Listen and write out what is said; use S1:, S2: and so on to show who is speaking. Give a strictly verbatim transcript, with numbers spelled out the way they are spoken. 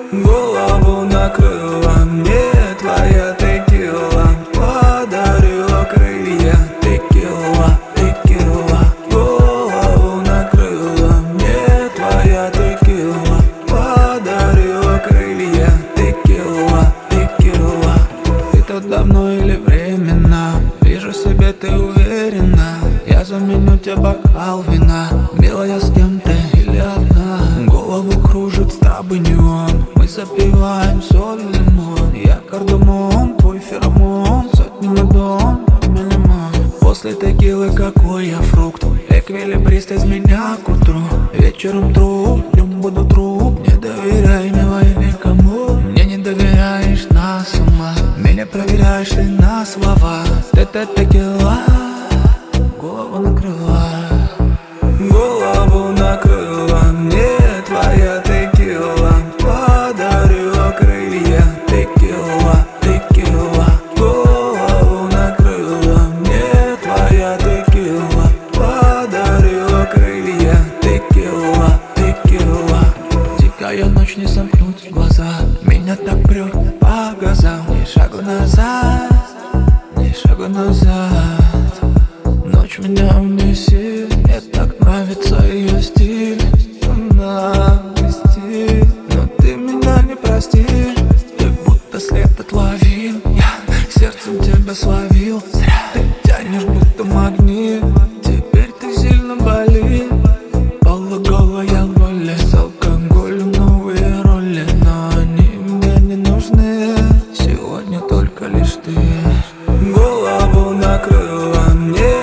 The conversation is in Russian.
S1: Голову накрыла мне твоя текила, подарила крылья. Текила, текила. Голову накрыла мне твоя текила, подарила крылья. Текила, текила. Ты тут давно или временно? Вижу себе, ты уверена. Я заменю тебе бокал вина. Милая, с кем ты или одна? Голову кружит с тобой неон. Мы запиваем соль, лимон. Я кардамон, твой феромон. Сотни на дом, лимон. После текилы какой я фрукт. Эквилибрист из меня к утру. Вечером труп, днем буду труп. Не доверяй милой никому. Мне не доверяешь на ума. Меня проверяешь ты на слова. Ты-ты текила, голову накрыла. Голову накрыла мне твоя текила, подарила крылья. Текила, текила. Голову накрыла мне твоя текила, подарила крылья. Текила, текила. Дикая ночь, не сомкнуть глаза. Меня так прет по газам. Ни шагу назад, ни шагу назад. Ночь меня унесет. Мне так нравится ее стиль. Она блестит, но ты меня не простишь. Ты будто след отловил. Я сердцем тебя словил. Зря ты тянешь, будто магнит. Теперь ты сильно болит. Полуголая воля с алкоголем, новые роли. Но они мне не нужны. Сегодня только лишь ты. Голову накрыла мне